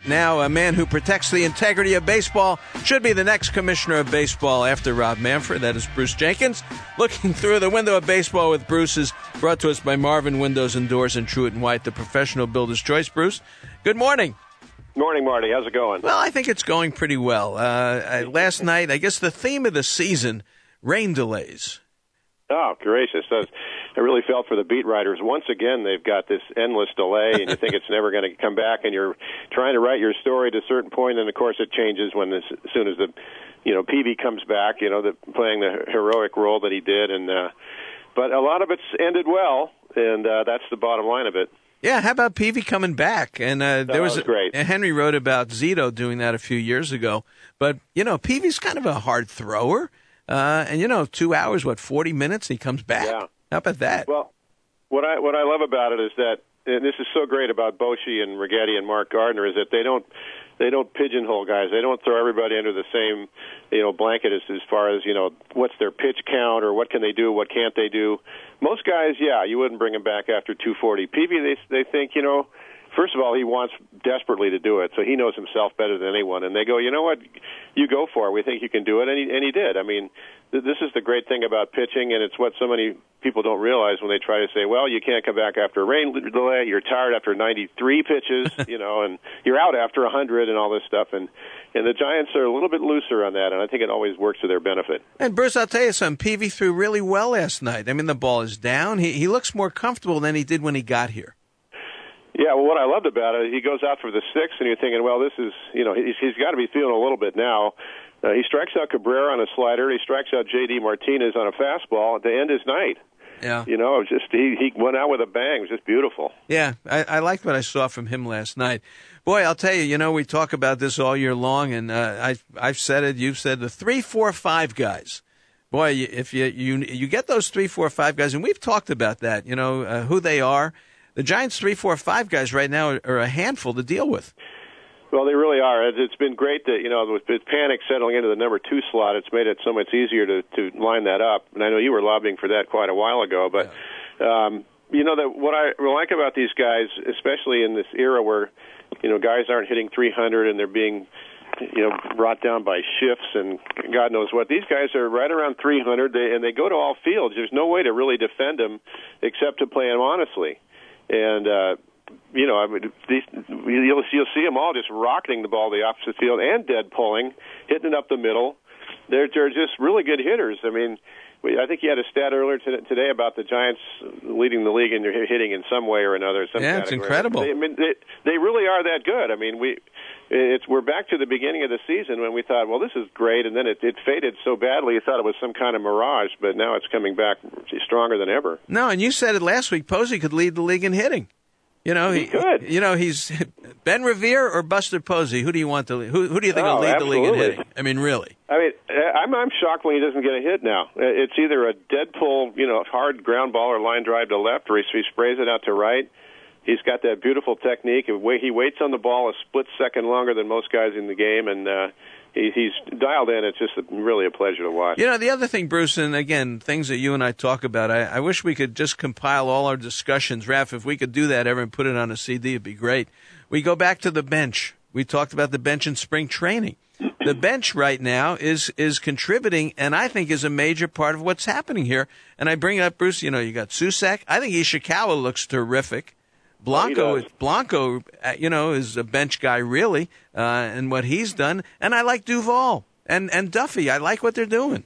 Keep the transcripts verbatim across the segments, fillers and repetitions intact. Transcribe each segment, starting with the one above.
Now, a man who protects the integrity of baseball should be the next commissioner of baseball after Rob Manfred. That is Bruce Jenkins. Looking through the window of baseball with Bruce is brought to us by Marvin Windows and Doors and Truett and White, the professional builder's choice. Bruce, good morning. Morning, Marty. How's it going? Well, I think it's going pretty well. Uh, I, last night, I guess the theme of the season, rain delays. Oh, gracious. I really felt for the beat writers. Once again, they've got this endless delay, and you think it's never going to come back, and you're trying to write your story to a certain point, and, of course, it changes when this, as soon as the, you know, Peavy comes back, you know, the, playing the heroic role that he did. and uh, But a lot of it's ended well, and uh, that's the bottom line of it. Yeah, how about Peavy coming back? And uh, there oh, was, was great. A, Henry wrote about Zito doing that a few years ago. But, you know, Peavy's kind of a hard thrower. Uh, and, you know, two hours, what, forty minutes, he comes back. Yeah. How about that? Well, what I what I love about it is that, and this is so great about Boshi and Righetti and Mark Gardner, is that they don't they don't pigeonhole guys. They don't throw everybody under the same, you know, blanket as, as far as, you know, what's their pitch count or what can they do, what can't they do. Most guys, yeah, you wouldn't bring them back after two forty. Peavy, they they think, you know, first of all, he wants desperately to do it, so he knows himself better than anyone. And they go, you know what, you go for it. We think you can do it, and he, and he did. I mean, th- this is the great thing about pitching, and it's what so many people don't realize when they try to say, well, you can't come back after a rain delay, you're tired after ninety-three pitches, you know, and you're out after one hundred and all this stuff. And, and the Giants are a little bit looser on that, and I think it always works to their benefit. And, Bruce, I'll tell you something. Peavy threw really well last night. I mean, the ball is down. He, he looks more comfortable than he did when he got here. Yeah, well, what I loved about it, he goes out for the sixth, and you're thinking, well, this is, you know, he's, he's got to be feeling a little bit now. Uh, he strikes out Cabrera on a slider. He strikes out J D Martinez on a fastball to end his night. Yeah. You know, it was just he, he went out with a bang. It was just beautiful. Yeah, I, I liked what I saw from him last night. Boy, I'll tell you, you know, we talk about this all year long, and uh, I, I've said it, you've said the three, four, five guys. Boy, if you you you get those three, four, five guys, and we've talked about that, you know, uh, who they are. The Giants' three, four, five guys right now are a handful to deal with. Well, they really are. It's been great that, you know, with Panik settling into the number two slot, it's made it so much easier to, to line that up. And I know you were lobbying for that quite a while ago. But, yeah. um, you know, that what I like about these guys, especially in this era where, you know, guys aren't hitting three hundred and they're being, you know, brought down by shifts and God knows what. These guys are right around three hundred, they, and they go to all fields. There's no way to really defend them except to play them honestly. And, uh, you know, I mean, these, you'll, you'll see them all just rocketing the ball to the opposite field and dead pulling, hitting it up the middle. They're, they're just really good hitters. I mean, we, I think you had a stat earlier t- today about the Giants leading the league in their hitting in some way or another. Some yeah, category. It's incredible. They, I mean, they, they really are that good. I mean, we it's we're back to the beginning of the season when we thought, well, this is great, and then it, it faded so badly you thought it was some kind of mirage, but now it's coming back stronger than ever. No, and you said it last week, Posey could lead the league in hitting. You know, he, he could. You know, he's Ben Revere or Buster Posey. Who do you want to? Who, who do you think oh, will lead absolutely. the league in hitting? I mean, really. I mean, I'm I'm shocked when he doesn't get a hit now. It's either a dead pull, you know, hard ground ball or line drive to left, or he, he sprays it out to right. He's got that beautiful technique. He waits on the ball a split second longer than most guys in the game, and uh, he, he's dialed in. It's just a, really a pleasure to watch. You know, the other thing, Bruce, and again, things that you and I talk about, I, I wish we could just compile all our discussions. Raph, if we could do that ever and put it on a C D, it'd be great. We go back to the bench. We talked about the bench in spring training. The bench right now is is contributing, and I think is a major part of what's happening here. And I bring it up, Bruce, you know, you got Susak. I think Ishikawa looks terrific. Blanco, oh, Blanco, you know, is a bench guy really, uh, and what he's done. And I like Duvall and, and Duffy. I like what they're doing.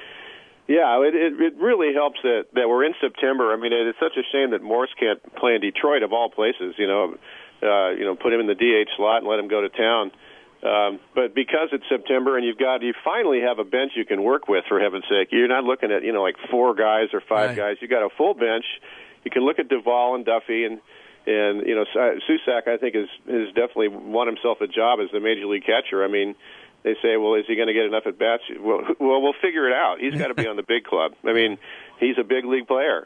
Yeah, it, it it really helps that, that we're in September. I mean, it's such a shame that Morse can't play in Detroit of all places. You know, uh, you know, put him in the D H slot and let him go to town. Um, but because it's September and you've got you finally have a bench you can work with, for heaven's sake. You're not looking at, you know, like four guys or five right. guys. You got a full bench. You can look at Duvall and Duffy and. And, you know, Susak, I think, has, has definitely won himself a job as the major league catcher. I mean, they say, well, is he going to get enough at-bats? Well, well, we'll figure it out. He's got to be on the big club. I mean, he's a big league player.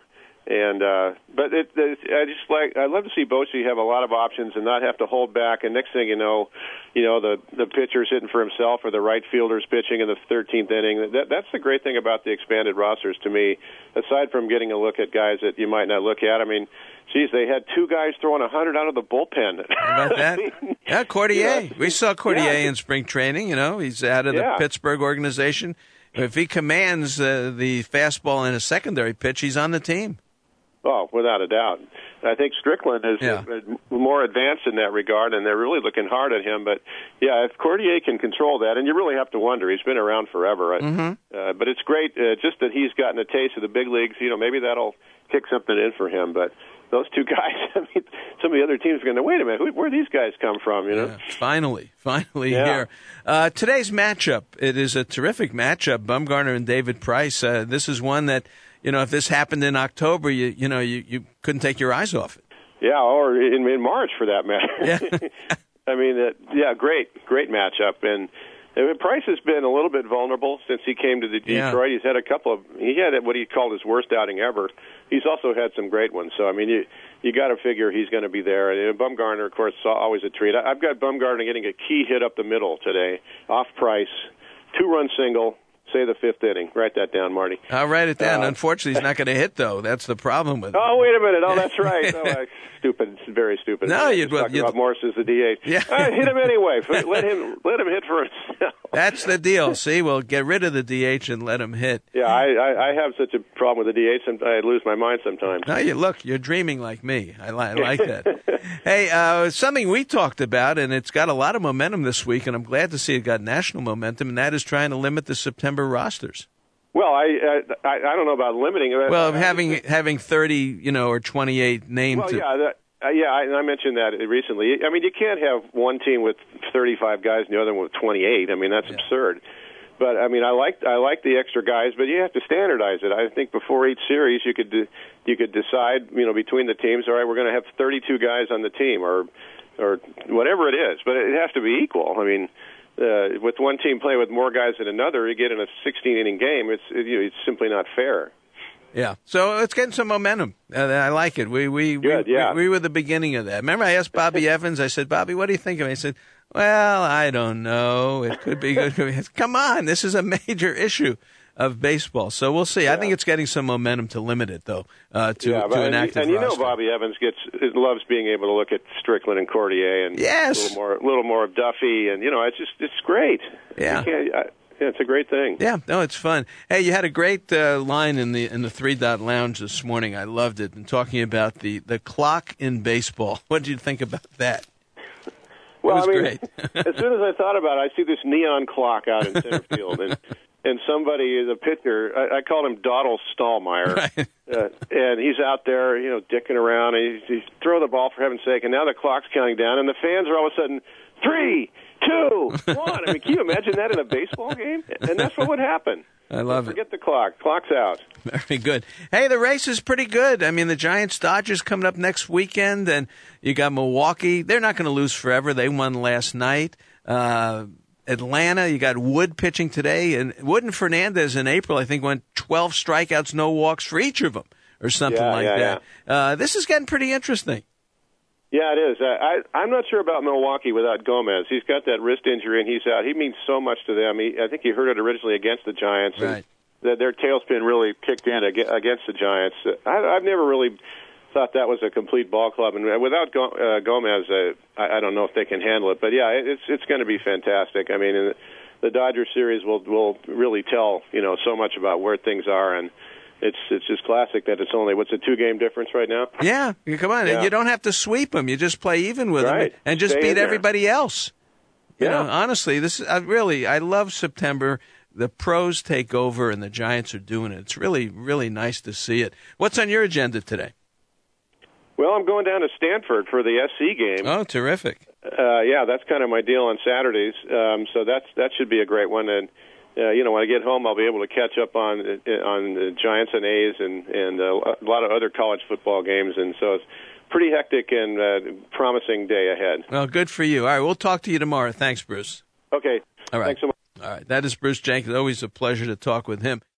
And uh, but it, it, I just like I love to see Bochy have a lot of options and not have to hold back. And next thing you know, you know the the pitcher's hitting for himself or the right fielder's pitching in the thirteenth inning. That that's the great thing about the expanded rosters to me. Aside from getting a look at guys that you might not look at, I mean, geez, they had two guys throwing a hundred out of the bullpen. How about that? Yeah, Cordier. Yeah. We saw Cordier Yeah. in spring training. You know, he's out of the Yeah. Pittsburgh organization. If he commands uh, the fastball in a secondary pitch, he's on the team. Oh, without a doubt. I think Strickland is Yeah. more advanced in that regard, and they're really looking hard at him. But, yeah, if Cordier can control that, and you really have to wonder, he's been around forever. Mm-hmm. Uh, but it's great uh, just that he's gotten a taste of the big leagues. You know, maybe that'll kick something in for him. But those two guys, I mean, some of the other teams are going to, wait a minute, who, where do these guys come from, you know? Yeah, finally, finally Yeah. here. Uh, today's matchup, it is a terrific matchup, Bumgarner and David Price. Uh, this is one that, you know, if this happened in October, you you know, you, you couldn't take your eyes off it. Yeah, or in, in March for that matter. Yeah. I mean, uh, yeah, great, great matchup. And uh, Price has been a little bit vulnerable since he came to the Detroit. Yeah. He's had a couple of, he had what he called his worst outing ever. He's also had some great ones. So, I mean, you you got to figure he's going to be there. And uh, Bumgarner, of course, is always a treat. I, I've got Bumgarner getting a key hit up the middle today, off Price, two-run single. Say the fifth inning. Write that down, Marty. I'll write it down. Uh, Unfortunately, he's not going to hit, though. That's the problem with it. Oh, wait a minute. Oh, that's right. Oh, uh, stupid. It's very stupid. No, you'd- talking you'd- about Morris as the D H. Yeah. Uh, hit him anyway. Let him let him hit for himself. That's the deal. See, we'll get rid of the D H and let him hit. Yeah, I, I, I have such a problem with the D H. Some- I lose my mind sometimes. No, you look, you're dreaming like me. I, li- I like that. Hey, uh, something we talked about, and it's got a lot of momentum this week, and I'm glad to see it got national momentum, and that is trying to limit the September rosters. Well, I, I I don't know about limiting it. Well, I, having having thirty, you know, or twenty-eight named. Well, to, yeah, that, uh, yeah. I, I mentioned that recently. I mean, you can't have one team with thirty-five guys and the other one with twenty-eight. I mean, that's Yeah. absurd. But I mean, I like I like the extra guys, but you have to standardize it. I think before each series, you could de- you could decide, you know, between the teams. All right, we're going to have thirty-two guys on the team, or or whatever it is. But it has to be equal. I mean. Uh, with one team playing with more guys than another, you get in a sixteen-inning game. It's it, you know, it's simply not fair. Yeah, so it's getting some momentum. Uh, I like it. We we Good, we, yeah. we we were the beginning of that. Remember, I asked Bobby Evans. I said, Bobby, what do you think of it? He said, well, I don't know. It could be good. Could be. Come on, this is a major issue of baseball. So we'll see. Yeah. I think it's getting some momentum to limit it, though, uh, to, yeah, to but, an and, active and you know roster. Bobby Evans gets loves being able to look at Strickland and Cordier and Yes. a little more, little more of Duffy, and you know it's just it's great. Yeah. You can't- I, yeah, it's a great thing. Yeah, no, it's fun. Hey, you had a great uh, line in the in the Three Dot Lounge this morning. I loved it, and talking about the, the clock in baseball. What did you think about that? Well, it was I mean, great. as soon as I thought about it, I see this neon clock out in center field, and and somebody is a pitcher. I, I called him Dawdle Stallmeyer, Right. uh, and he's out there, you know, dicking around. And he's, he's throw the ball for heaven's sake, and now the clock's counting down, and the fans are all of a sudden three, two, one. I mean, can you imagine that in a baseball game? And that's what would happen. I love it. Forget the clock. Clock's out. Very good. Hey, the race is pretty good. I mean, the Giants Dodgers coming up next weekend, and you got Milwaukee. They're not going to lose forever. They won last night. Uh, Atlanta, you got Wood pitching today, and Wood and Fernandez in April, I think, went twelve strikeouts, no walks for each of them, or something Yeah, like yeah, that. Uh, this is getting pretty interesting. Yeah, it is. I, I, I'm not sure about Milwaukee without Gomez. He's got that wrist injury, and he's out. He means so much to them. He, I think he hurt it originally against the Giants. Right. And the, their tailspin really kicked in ag- against the Giants. I, I've never really thought that was a complete ball club. And without Go, uh, Gomez, uh, I, I don't know if they can handle it. But, yeah, it, it's it's going to be fantastic. I mean, the, the Dodgers series will will really tell, you know, so much about where things are. And It's it's just classic that it's only, what's a two-game difference right now? Yeah, come on. Yeah. You don't have to sweep them. You just play even with Right. them and just Stay in beat there. everybody else. You Yeah. know, honestly, this is, I really, I love September. The pros take over, and the Giants are doing it. It's really, really nice to see it. What's on your agenda today? Well, I'm going down to Stanford for the S C game. Oh, terrific. Uh, yeah, that's kind of my deal on Saturdays. Um, so that's that should be a great one. And uh, you know, when I get home, I'll be able to catch up on on the Giants and A's and and uh, a lot of other college football games. And so it's pretty hectic and uh, promising day ahead. Well, good for you. All right, we'll talk to you tomorrow. Thanks, Bruce. Okay. All right. Thanks so much. All right. That is Bruce Jenkins. Always a pleasure to talk with him.